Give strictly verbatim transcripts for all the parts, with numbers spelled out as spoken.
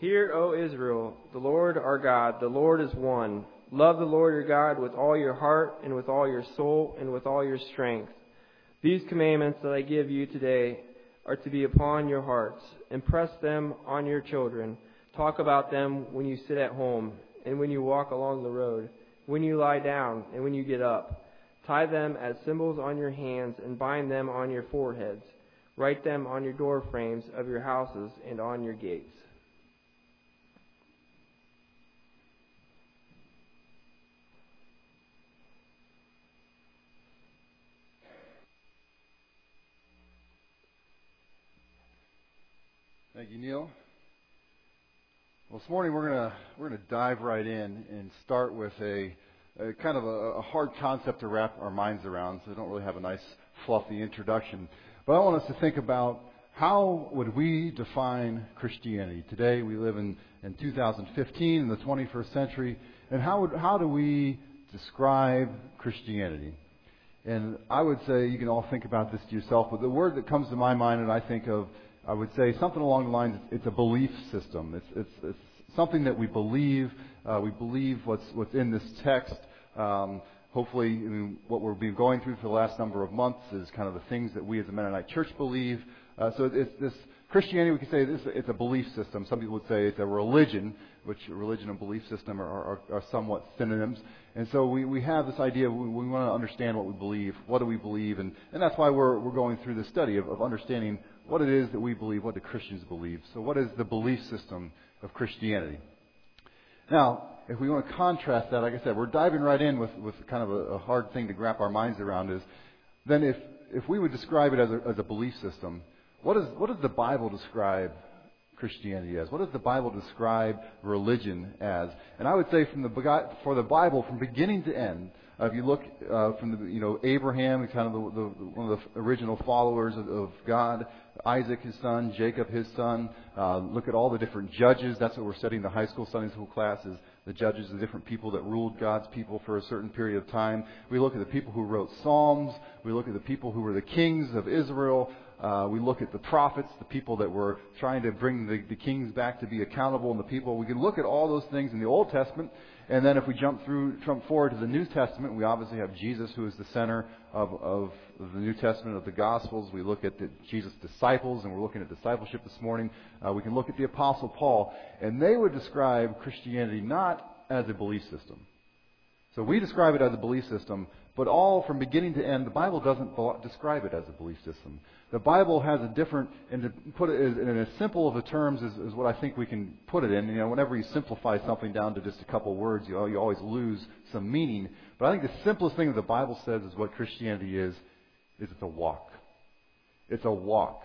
Hear, O Israel, the Lord our God, the Lord is one. Love the Lord your God with all your heart and with all your soul and with all your strength. These commandments that I give you today are to be upon your hearts. Impress them on your children. Talk about them when you sit at home and when you walk along the road, when you lie down and when you get up. Tie them as symbols on your hands and bind them on your foreheads. Write them on your door frames of your houses and on your gates. Thank you, Neil. Well, this morning we're gonna we're gonna dive right in and start with a, a kind of a, a hard concept to wrap our minds around. So we don't really have a nice fluffy introduction. But I want us to think about how would we define Christianity today. We live in, in two thousand fifteen in the twenty-first century, and how would how do we describe Christianity? And I would say you can all think about this to yourself. But the word that comes to my mind, and I think of, I would say something along the lines, it's a belief system. It's, it's, it's something that we believe. Uh, we believe what's, what's in this text. Um, hopefully, I mean, what we've been going through for the last number of months is kind of the things that we as a Mennonite church believe. Uh, so it's this Christianity, we can say this, it's a belief system. Some people would say it's a religion, which religion and belief system are, are, are somewhat synonyms. And so we, we have this idea, we, we want to understand what we believe. What do we believe? And, and that's why we're, we're going through this study of, of understanding what it is that we believe, what do Christians believe. So what is the belief system of Christianity? Now, if we want to contrast that, like I said, we're diving right in with, with kind of a, a hard thing to wrap our minds around is, then if, if we would describe it as a, as a belief system, what, is, what does the Bible describe Christianity as? What does the Bible describe religion as? And I would say from the for the Bible, from beginning to end, uh, if you look uh, from the, you know, Abraham, kind of the, the, one of the original followers of, of God, Isaac his son, Jacob his son. Uh, look at all the different judges. That's what we're studying in the high school Sunday school classes. The judges, the different people that ruled God's people for a certain period of time. We look at the people who wrote Psalms. We look at the people who were the kings of Israel. Uh, we look at the prophets, the people that were trying to bring the, the kings back to be accountable, and the people. We can look at all those things in the Old Testament, and then if we jump through, jump forward to the New Testament, we obviously have Jesus, who is the center of, of, of the New Testament, of the Gospels. We look at the, Jesus' disciples, and we're looking at discipleship this morning. Uh, we can look at the Apostle Paul, and they would describe Christianity not as a belief system. So we describe it as a belief system, but all from beginning to end, the Bible doesn't describe it as a belief system. The Bible has a different, and to put it in as simple of a terms as, as what I think we can put it in. You know, whenever you simplify something down to just a couple words, you know, you always lose some meaning. But I think the simplest thing that the Bible says is what Christianity is, is it's a walk. It's a walk.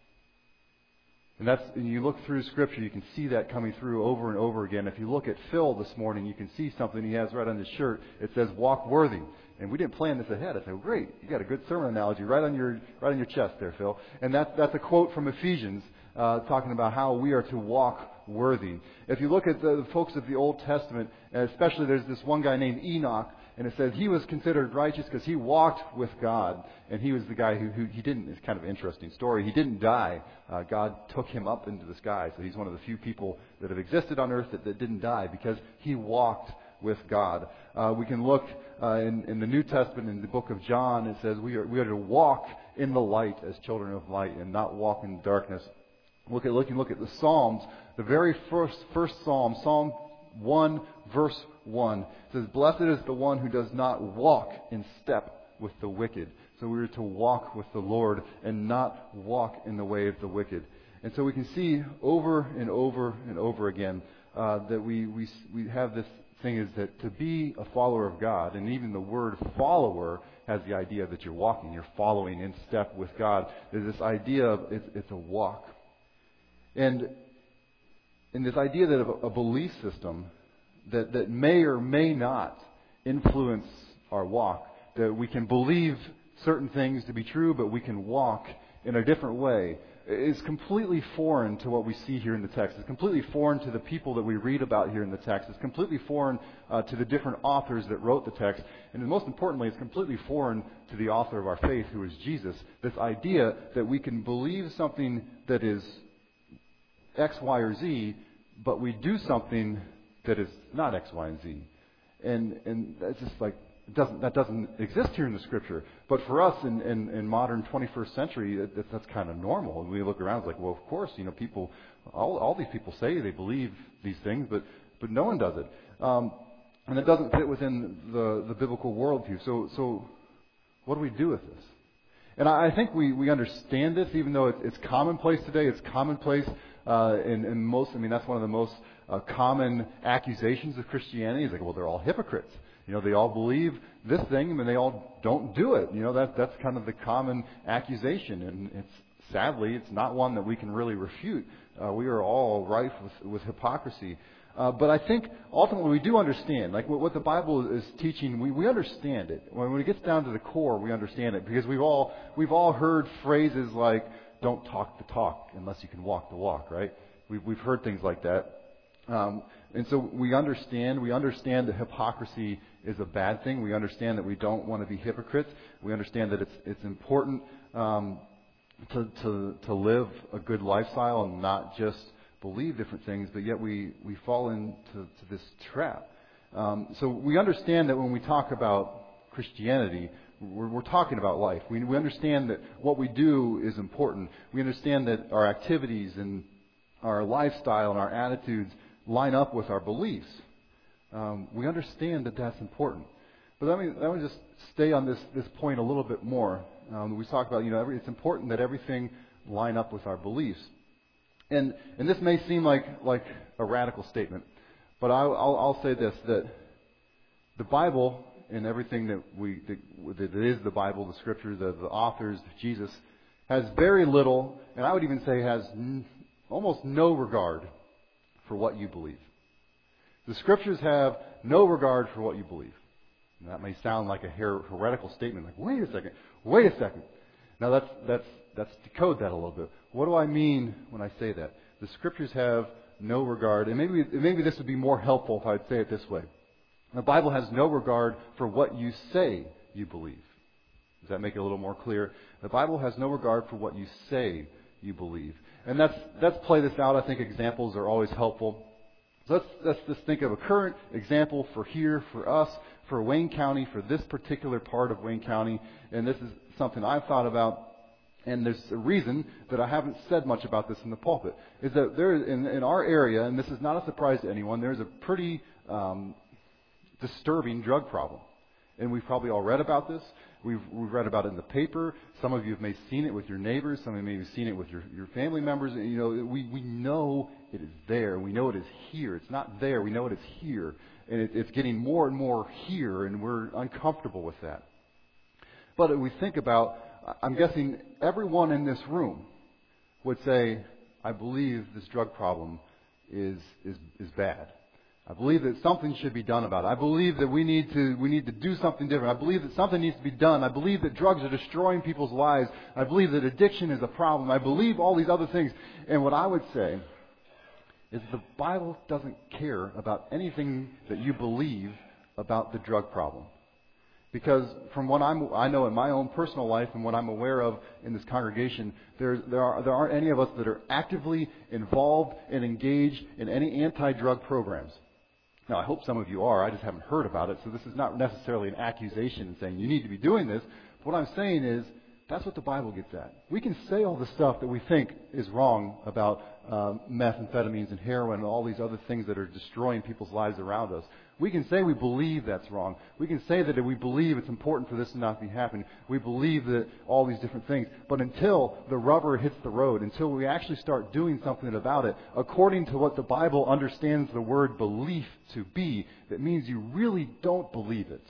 And that's, and you look through Scripture, you can see that coming through over and over again. If you look at Phil this morning, you can see something he has right on his shirt. It says, walk worthy. And we didn't plan this ahead. I said, well, great, you got a good sermon analogy right on your right on your chest there, Phil. And that's that's a quote from Ephesians uh, talking about how we are to walk worthy. If you look at the, the folks of the Old Testament, and especially there's this one guy named Enoch, and it says he was considered righteous because he walked with God, and he was the guy who, who he didn't. It's kind of an interesting story. He didn't die. Uh, God took him up into the sky, so he's one of the few people that have existed on earth that, that didn't die because he walked with God. Uh, we can look uh, in, in the New Testament, in the book of John, it says we are we are to walk in the light as children of light and not walk in darkness. Look at look and look at the Psalms. The very first first Psalm, Psalm one, verse one, says, "Blessed is the one who does not walk in step with the wicked." So we are to walk with the Lord and not walk in the way of the wicked. And so we can see over and over and over again uh, that we we we have this thing is that to be a follower of God, and even the word follower has the idea that you're walking, you're following in step with God. There's this idea of it's, it's a walk. And in this idea that of a belief system that, that may or may not influence our walk, that we can believe certain things to be true, but we can walk in a different way, is completely foreign to what we see here in the text. It's completely foreign to the people that we read about here in the text. It's completely foreign uh, to the different authors that wrote the text. And most importantly, it's completely foreign to the author of our faith, who is Jesus. This idea that we can believe something that is X, Y, or Z, but we do something that is not X, Y, and Z. And and that's just like, it doesn't, that doesn't exist here in the Scripture. But for us in, in, in modern twenty-first century, that, that's kind of normal. And we look around, it's like, well, of course, you know, people, all, all these people say they believe these things, but, but no one does it. Um, and it doesn't fit within the, the biblical worldview. So, so what do we do with this? And I think we, we understand this, even though it, it's commonplace today. It's commonplace uh, in, in most, I mean, that's one of the most uh, common accusations of Christianity. It's like, well, they're all hypocrites. You know, they all believe this thing, and they all don't do it. You know, that that's kind of the common accusation. And it's sadly, it's not one that we can really refute. Uh, we are all rife with, with hypocrisy. Uh, but I think ultimately we do understand, like what, what the Bible is teaching, we, we understand it. When, when it gets down to the core, we understand it, because we've all we've all heard phrases like, "Don't talk the talk unless you can walk the walk," right? We've we've heard things like that, um, and so we understand. We understand that hypocrisy is a bad thing. We understand that we don't want to be hypocrites. We understand that it's it's important um, to to to live a good lifestyle and not just believe different things, but yet we, we fall into to this trap. Um, so we understand that when we talk about Christianity, we're, we're talking about life. We, we understand that what we do is important. We understand that our activities and our lifestyle and our attitudes line up with our beliefs. Um, we understand that that's important. But let me, let me just stay on this, this point a little bit more. Um, we talk about, you know, every, it's important that everything line up with our beliefs. And and this may seem like, like a radical statement, but I, I'll, I'll say this, that the Bible and everything that we that, that is the Bible, the Scripture, the, the authors, Jesus, has very little, and I would even say has n- almost no regard for what you believe. The Scriptures have no regard for what you believe. And that may sound like a her- heretical statement, like, wait a second, wait a second. Now that's that's Let's decode that a little bit. What do I mean when I say that? The Scriptures have no regard, and maybe maybe this would be more helpful if I would say it this way. The Bible has no regard for what you say you believe. Does that make it a little more clear? The Bible has no regard for what you say you believe. And that's let's play this out. I think examples are always helpful. So let's, let's just think of a current example for here, for us, for Wayne County, for this particular part of Wayne County. And this is something I've thought about. And there's a reason that I haven't said much about this in the pulpit, is that there in, in our area, and this is not a surprise to anyone, there's a pretty um, disturbing drug problem. And we've probably all read about this. We've, we've read about it in the paper. Some of you may have seen it with your neighbors. Some of you may have seen it with your, your family members. And, you know, we, we know it is there. We know it is here. It's not there. We know it is here. And it, it's getting more and more here, and we're uncomfortable with that. But if we think about, I'm guessing everyone in this room would say, I believe this drug problem is is is bad. I believe that something should be done about it. I believe that we need to we need to do something different. I believe that something needs to be done. I believe that drugs are destroying people's lives. I believe that addiction is a problem. I believe all these other things. And what I would say is the Bible doesn't care about anything that you believe about the drug problem. Because from what I'm, I know in my own personal life and what I'm aware of in this congregation, there, there, are, there aren't any of us that are actively involved and engaged in any anti-drug programs. Now, I hope some of you are. I just haven't heard about it. So this is not necessarily an accusation saying you need to be doing this. But what I'm saying is that's what the Bible gets at. We can say all the stuff that we think is wrong about um, methamphetamines and heroin and all these other things that are destroying people's lives around us. We can say we believe that's wrong. We can say that we believe it's important for this to not be happening. We believe that all these different things. But until the rubber hits the road, until we actually start doing something about it, according to what the Bible understands the word belief to be, that means you really don't believe it.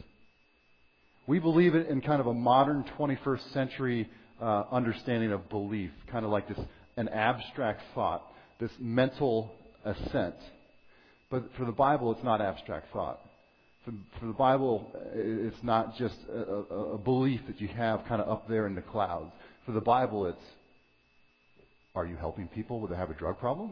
We believe it in kind of a modern twenty-first century uh, understanding of belief, kind of like this an abstract thought, this mental assent. But for the Bible, it's not abstract thought. For, for the Bible, it's not just a, a, a belief that you have kind of up there in the clouds. For the Bible, it's, are you helping people that have a drug problem?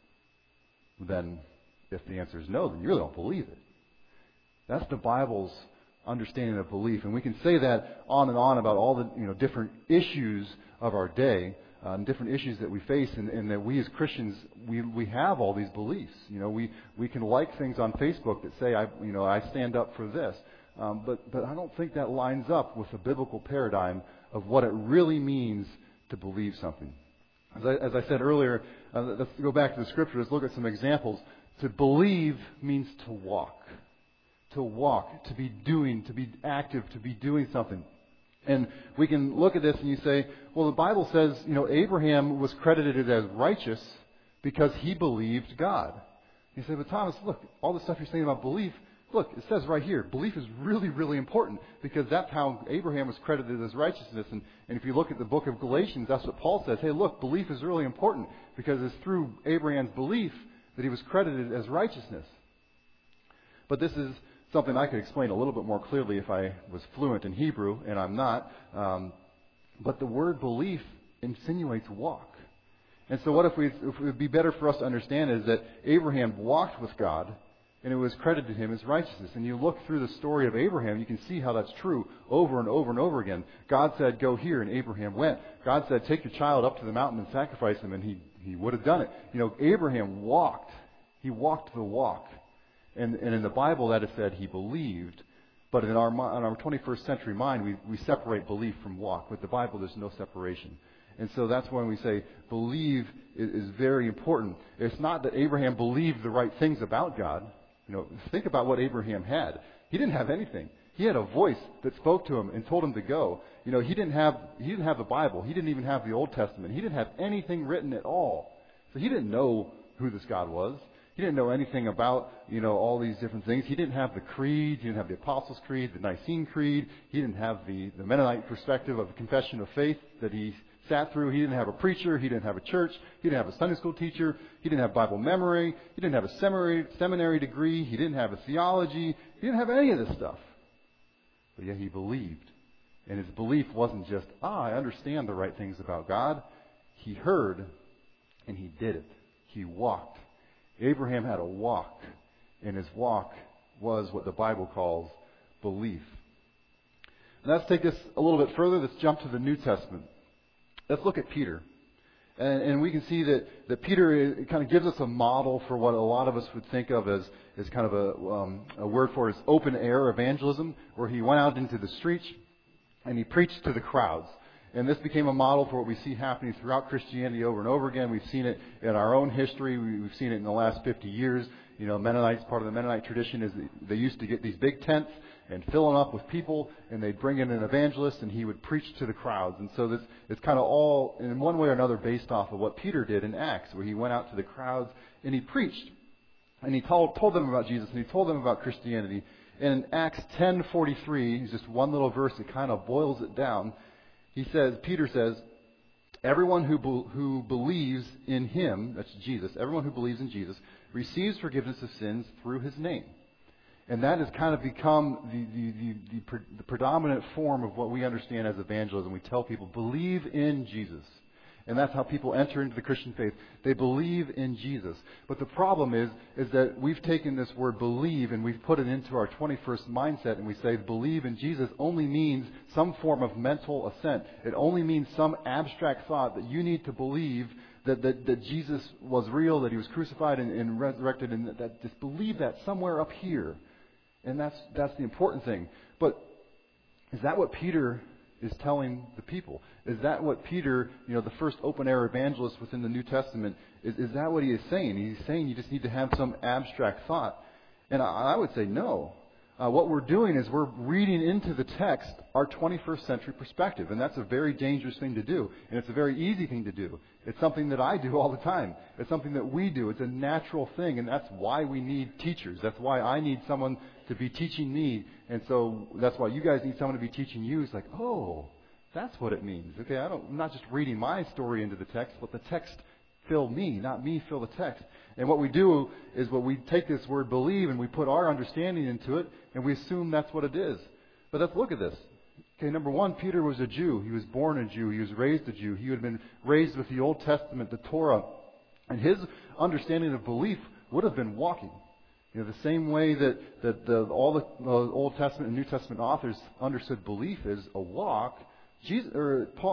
Then, if the answer is no, then you really don't believe it. That's the Bible's understanding of belief. And we can say that on and on about all the you know different issues of our day. uh, and different issues that we face, and, and that we as Christians, we we have all these beliefs. You know, we, we can like things on Facebook that say, I you know, I stand up for this. Um, but, but I don't think that lines up with the biblical paradigm of what it really means to believe something. As I, as I said earlier, uh, let's go back to the Scripture. Let's look at some examples. To believe means to walk. To walk, to be doing, to be active, to be doing something. And we can look at this and you say, well, the Bible says, you know, Abraham was credited as righteous because he believed God. You say, but Thomas, look, all the stuff you're saying about belief, look, it says right here, belief is really, really important because that's how Abraham was credited as righteousness. And, and if you look at the book of Galatians, that's what Paul says. Hey, look, belief is really important because it's through Abraham's belief that he was credited as righteousness. But this is something I could explain a little bit more clearly if I was fluent in Hebrew, and I'm not. Um, but the word belief insinuates walk. And so what if, we, if it would be better for us to understand is that Abraham walked with God, and it was credited him as righteousness. And you look through the story of Abraham, you can see how that's true over and over and over again. God said, go here, and Abraham went. God said, take your child up to the mountain and sacrifice him, and he, he would have done it. You know, Abraham walked. He walked the walk. And, and in the Bible, that is said he believed. But in our, in our twenty-first century mind, we, we separate belief from walk. With the Bible, there's no separation. And so that's when we say believe is, is very important. It's not that Abraham believed the right things about God. You know, think about what Abraham had. He didn't have anything. He had a voice that spoke to him and told him to go. You know, he didn't have he didn't have the Bible. He didn't even have the Old Testament. He didn't have anything written at all. So he didn't know who this God was. He didn't know anything about, you know, all these different things. He didn't have the creed. He didn't have the Apostles' Creed, the Nicene Creed. He didn't have the, the Mennonite perspective of the Confession of Faith that he sat through. He didn't have a preacher. He didn't have a church. He didn't have a Sunday school teacher. He didn't have Bible memory. He didn't have a seminary, seminary degree. He didn't have a theology. He didn't have any of this stuff. But yet he believed. And his belief wasn't just, ah, I understand the right things about God. He heard and he did it. He walked. Abraham had a walk, and his walk was what the Bible calls belief. And let's take this a little bit further. Let's jump to the New Testament. Let's look at Peter. And, and we can see that, that Peter it kind of gives us a model for what a lot of us would think of as, as kind of a, um, a word for is open air evangelism, where he went out into the streets and he preached to the crowds. And this became a model for what we see happening throughout Christianity over and over again. We've seen it in our own history. We've seen it in the last fifty years. You know, Mennonites, part of the Mennonite tradition is they used to get these big tents and fill them up with people, and they'd bring in an evangelist, and he would preach to the crowds. And so this it's kind of all, in one way or another, based off of what Peter did in Acts, where he went out to the crowds and he preached. And he told, told them about Jesus, and he told them about Christianity. And in Acts ten forty-three, it's just one little verse that kind of boils it down. He says, Peter says, everyone who be, who believes in him, that's Jesus, everyone who believes in Jesus, receives forgiveness of sins through his name. And that has kind of become the, the, the, the, pre, the predominant form of what we understand as evangelism. We tell people, believe in Jesus. And that's how people enter into the Christian faith. They believe in Jesus. But the problem is, is that we've taken this word believe and we've put it into our twenty-first mindset, and we say believe in Jesus only means some form of mental assent. It only means some abstract thought that you need to believe that, that, that Jesus was real, that he was crucified and, and resurrected, and that, that just believe that somewhere up here. And that's that's the important thing. But is that what Peter is telling the people? Is that what Peter, you know, the first open-air evangelist within the New Testament, is, is that what he is saying? He's saying you just need to have some abstract thought. And I, I would say no. Uh, what we're doing is we're reading into the text our twenty-first century perspective, and that's a very dangerous thing to do, and it's a very easy thing to do. It's something that I do all the time. It's something that we do. It's a natural thing, and that's why we need teachers. That's why I need someone to be teaching me, and so that's why you guys need someone to be teaching you. It's like, oh, that's what it means. Okay, I don't, I'm not just reading my story into the text, but the text fill me, not me fill the text. And what we do is what we take this word believe and we put our understanding into it, and we assume that's what it is. But let's look at this. Okay, number one, Peter was a Jew. He was born a Jew. He was raised a Jew. He had been raised with the Old Testament, the Torah. And his understanding of belief would have been walking. You know, the same way that, that the, all the uh, Old Testament and New Testament authors understood belief as a walk, Jesus, or Paul,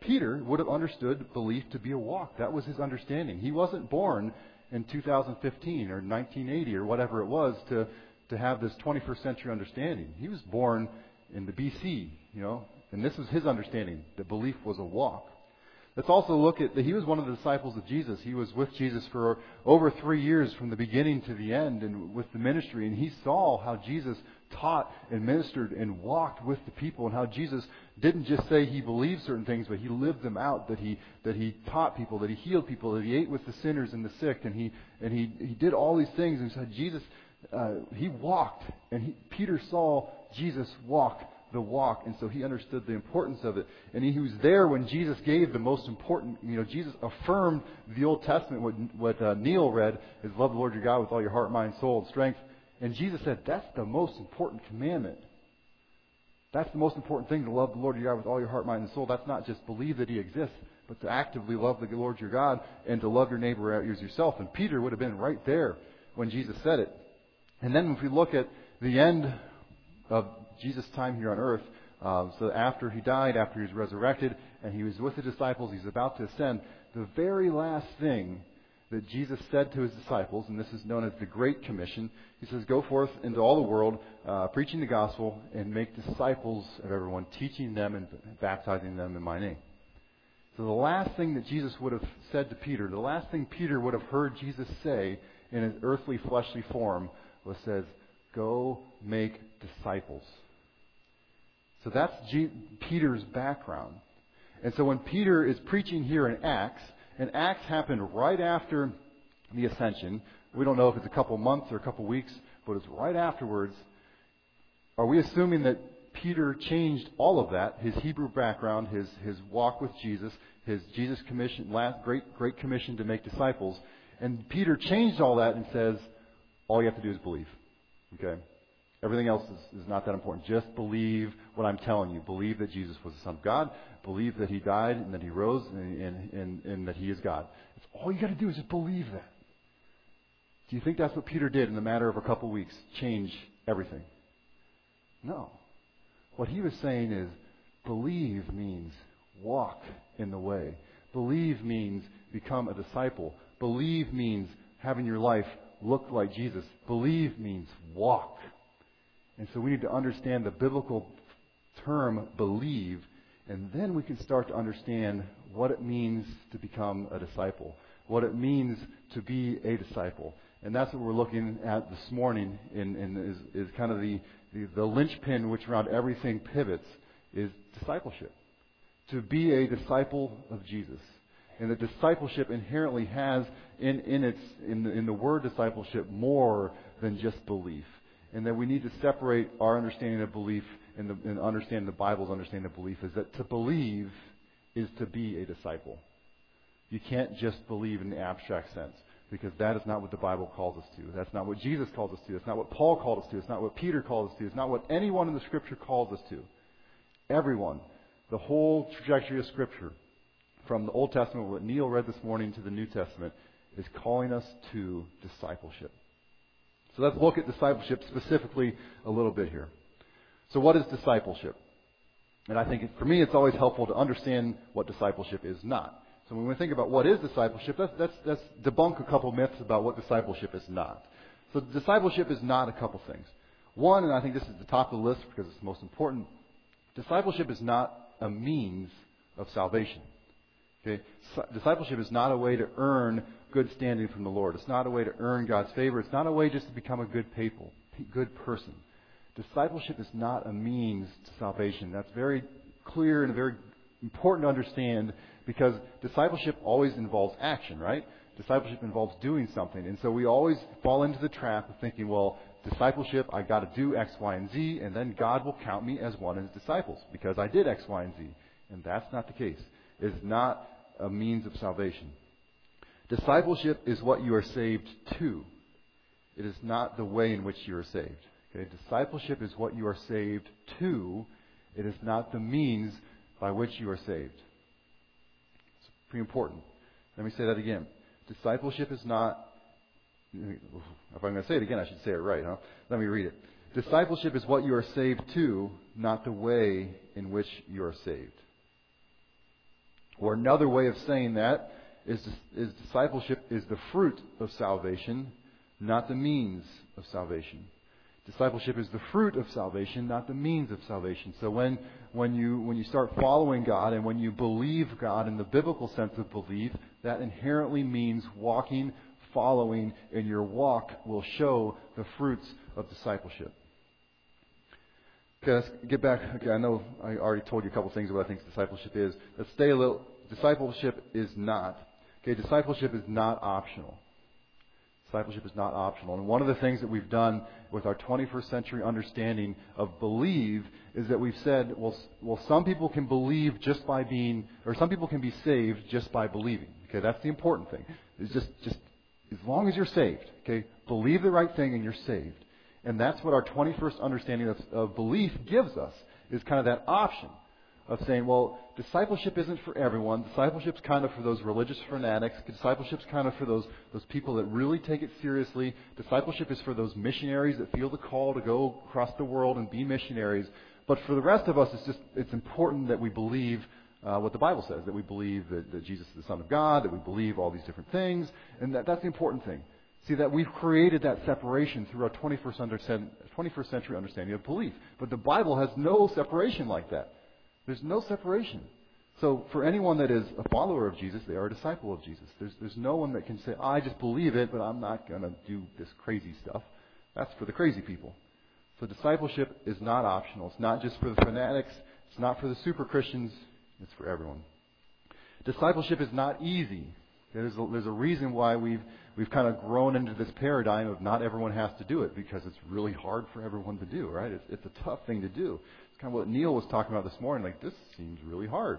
Peter would have understood belief to be a walk. That was his understanding. He wasn't born in two thousand fifteen or nineteen eighty or whatever it was to, to have this twenty-first century understanding. He was born in the B C, you know, and this was his understanding, that belief was a walk. Let's also look at that he was one of the disciples of Jesus. He was with Jesus for over three years from the beginning to the end and with the ministry. And he saw how Jesus taught and ministered and walked with the people, and how Jesus didn't just say he believed certain things, but he lived them out, that he that he taught people, that he healed people, that he ate with the sinners and the sick, and he and he, he did all these things. And so Jesus, uh, he walked, and he, Peter saw Jesus walk the walk, and so he understood the importance of it. And he was there when Jesus gave the most important, you know, Jesus affirmed the Old Testament, what, what uh, Neil read, is love the Lord your God with all your heart, mind, soul, and strength. And Jesus said, that's the most important commandment. That's the most important thing, to love the Lord your God with all your heart, mind, and soul. That's not just believe that he exists, but to actively love the Lord your God and to love your neighbor as yourself. And Peter would have been right there when Jesus said it. And then if we look at the end of Jesus' time here on earth, uh, so after he died, after he was resurrected, and he was with the disciples, he's about to ascend, the very last thing that Jesus said to his disciples, and this is known as the Great Commission, he says, go forth into all the world, uh, preaching the gospel, and make disciples of everyone, teaching them and baptizing them in my name. So the last thing that Jesus would have said to Peter, the last thing Peter would have heard Jesus say in his earthly, fleshly form was, says, go make disciples. So that's G- Peter's background. And so when Peter is preaching here in Acts, and Acts happened right after the ascension, we don't know if it's a couple months or a couple weeks, but it's right afterwards. Are we assuming that Peter changed all of that, his Hebrew background, his, his walk with Jesus, his Jesus commission, last great, great commission to make disciples, and Peter changed all that and says, all you have to do is believe. Okay? Everything else is, is not that important. Just believe what I'm telling you. Believe that Jesus was the Son of God. Believe that he died and that he rose and, and, and, and that he is God. It's all you got to do is just believe that. Do you think that's what Peter did in the matter of a couple weeks? Change everything? No. What he was saying is, believe means walk in the way. Believe means become a disciple. Believe means having your life look like Jesus. Believe means walk. And so we need to understand the biblical term believe, and then we can start to understand what it means to become a disciple, what it means to be a disciple. And that's what we're looking at this morning, in, in is, is kind of the, the, the linchpin which around everything pivots, is discipleship. To be a disciple of Jesus. And the discipleship inherently has in, in its in the, in the word discipleship more than just belief. And that we need to separate our understanding of belief and, the, and understand the Bible's understanding of belief, is that to believe is to be a disciple. You can't just believe in the abstract sense, because that is not what the Bible calls us to. That's not what Jesus calls us to. It's not what Paul called us to. It's not what Peter called us to. It's not what anyone in the Scripture calls us to. Everyone, the whole trajectory of Scripture, from the Old Testament, what Neil read this morning, to the New Testament, is calling us to discipleship. So let's look at discipleship specifically a little bit here. So what is discipleship? And I think, it, for me, it's always helpful to understand what discipleship is not. So when we think about what is discipleship, let's, let's, let's debunk a couple myths about what discipleship is not. So discipleship is not a couple things. One, and I think this is the top of the list because it's the most important, discipleship is not a means of salvation. Okay? Discipleship is not a way to earn good standing from the Lord. It's not a way to earn God's favor. It's not a way just to become a good people, good person. Discipleship is not a means to salvation. That's very clear and very important to understand, because discipleship always involves action, right? Discipleship involves doing something. And so we always fall into the trap of thinking, well, discipleship, I got to do X, Y, and Z, and then God will count me as one of his disciples because I did X, Y, and Z. And that's not the case. It is not a means of salvation. Discipleship is what you are saved to. It is not the way in which you are saved. Okay? Discipleship is what you are saved to. It is not the means by which you are saved. It's pretty important. Let me say that again. Discipleship is not... If I'm going to say it again, I should say it right, huh? Let me read it. Discipleship is what you are saved to, not the way in which you are saved. Or another way of saying that is, is discipleship is the fruit of salvation, not the means of salvation. Discipleship is the fruit of salvation, not the means of salvation. So when, when you when you start following God and when you believe God in the biblical sense of belief, that inherently means walking, following, and your walk will show the fruits of discipleship. Okay, let's get back. Okay, I know I already told you a couple things about what I think discipleship is. Let's stay a little. Discipleship is not. Okay, discipleship is not optional. Discipleship is not optional. And one of the things that we've done with our twenty-first century understanding of believe is that we've said, well, well, some people can believe just by being, or some people can be saved just by believing. Okay, that's the important thing. It's just, just as long as you're saved. Okay, believe the right thing and you're saved. And that's what our twenty-first understanding of, of belief gives us, is kind of that option of saying, well, discipleship isn't for everyone. Discipleship's kind of for those religious fanatics. Discipleship's kind of for those, those people that really take it seriously. Discipleship is for those missionaries that feel the call to go across the world and be missionaries. But for the rest of us, it's just it's important that we believe uh, what the Bible says, that we believe that, that Jesus is the Son of God, that we believe all these different things, and that, that's the important thing. See, that we've created that separation through our twenty-first, twenty-first century understanding of belief. But the Bible has no separation like that. There's no separation. So for anyone that is a follower of Jesus, they are a disciple of Jesus. There's, there's no one that can say, I just believe it, but I'm not going to do this crazy stuff. That's for the crazy people. So discipleship is not optional. It's not just for the fanatics. It's not for the super Christians. It's for everyone. Discipleship is not easy. There's a, there's a reason why we've we've kind of grown into this paradigm of not everyone has to do it, because it's really hard for everyone to do, right? It's, it's a tough thing to do. It's kind of what Neil was talking about this morning. Like, this seems really hard.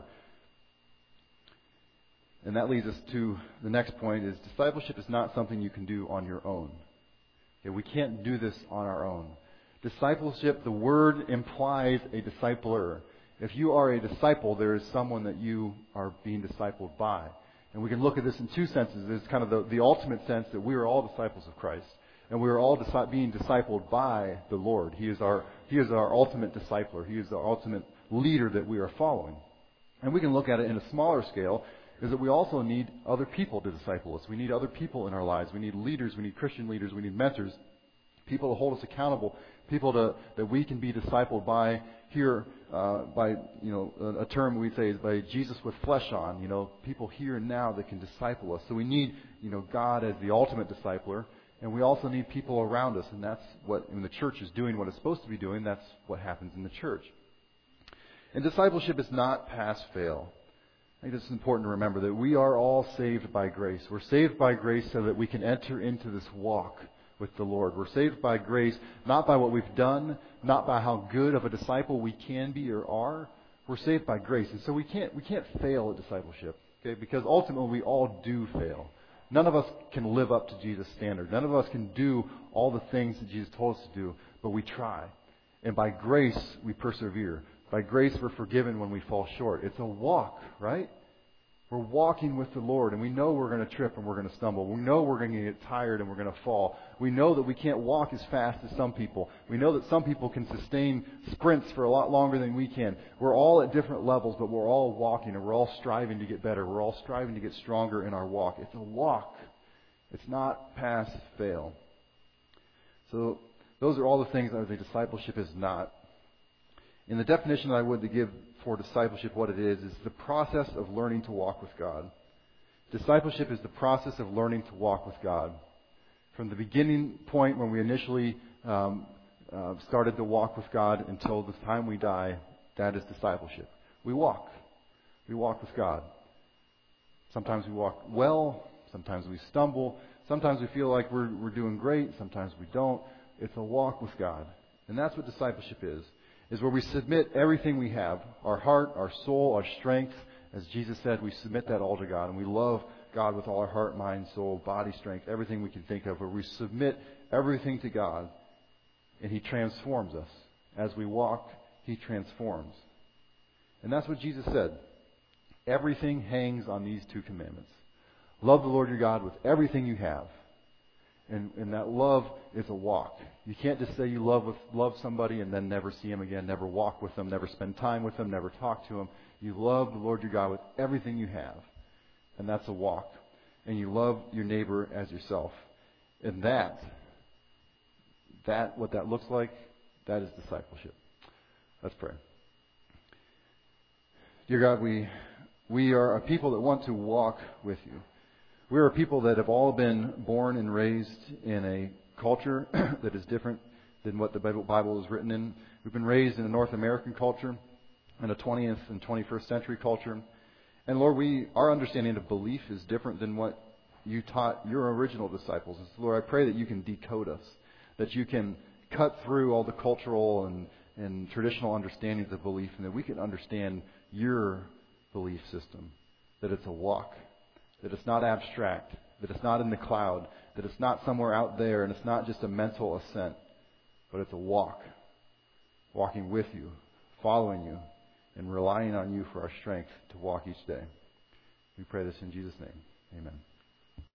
And that leads us to the next point, is discipleship is not something you can do on your own. Okay, we can't do this on our own. Discipleship, the word implies a discipler. If you are a disciple, there is someone that you are being discipled by. And we can look at this in two senses. There's kind of the, the ultimate sense that we are all disciples of Christ. And we are all disi- being discipled by the Lord. He is our He is our ultimate discipler. He is our ultimate leader that we are following. And we can look at it in a smaller scale, is that we also need other people to disciple us. We need other people in our lives. We need leaders. We need Christian leaders. We need mentors. People to hold us accountable. People to, that we can be discipled by here, uh, by, you know, a, a term we say is by Jesus with flesh on. You know, people here and now that can disciple us. So we need, you know, God as the ultimate discipler. And we also need people around us. And that's what, when the church is doing what it's supposed to be doing, that's what happens in the church. And discipleship is not pass-fail. I think it's important to remember that we are all saved by grace. We're saved by grace so that we can enter into this walk with the Lord. We're saved by grace, not by what we've done, not by how good of a disciple we can be or are. We're saved by grace. And so we can't we can't fail at discipleship, okay? Because ultimately we all do fail. None of us can live up to Jesus' standard. None of us can do all the things that Jesus told us to do, but we try. And by grace we persevere. By grace we're forgiven when we fall short. It's a walk, right? We're walking with the Lord, and we know we're going to trip and we're going to stumble. We know we're going to get tired and we're going to fall. We know that we can't walk as fast as some people. We know that some people can sustain sprints for a lot longer than we can. We're all at different levels, but we're all walking, and we're all striving to get better. We're all striving to get stronger in our walk. It's a walk. It's not pass, fail. So those are all the things that the discipleship is not. In the definition that I would to give for discipleship, what it is, is the process of learning to walk with God. Discipleship is the process of learning to walk with God. From the beginning point when we initially um, uh, started to walk with God until the time we die, that is discipleship. We walk. We walk with God. Sometimes we walk well. Sometimes we stumble. Sometimes we feel like we're, we're doing great. Sometimes we don't. It's a walk with God. And that's what discipleship is. Is where we submit everything we have, our heart, our soul, our strength. As Jesus said, we submit that all to God. And we love God with all our heart, mind, soul, body, strength, everything we can think of. Where we submit everything to God, and He transforms us. As we walk, He transforms. And that's what Jesus said. Everything hangs on these two commandments. Love the Lord your God with everything you have. And, and that love is a walk. You can't just say you love with, love somebody and then never see them again, never walk with them, never spend time with them, never talk to them. You love the Lord your God with everything you have. And that's a walk. And you love your neighbor as yourself. And that, that, what that looks like, that is discipleship. Let's pray. Dear God, we, we are a people that want to walk with you. We are a people that have all been born and raised in a culture that is different than what the Bible is written in. We've been raised in a North American culture, in a twentieth and twenty-first century culture. And Lord, we our understanding of belief is different than what you taught your original disciples. And so, Lord, I pray that you can decode us, that you can cut through all the cultural and, and traditional understandings of belief, and that we can understand your belief system, that it's a walk, that it's not abstract, that it's not in the cloud, that it's not somewhere out there, and it's not just a mental assent, but it's a walk, walking with you, following you, and relying on you for our strength to walk each day. We pray this in Jesus' name. Amen.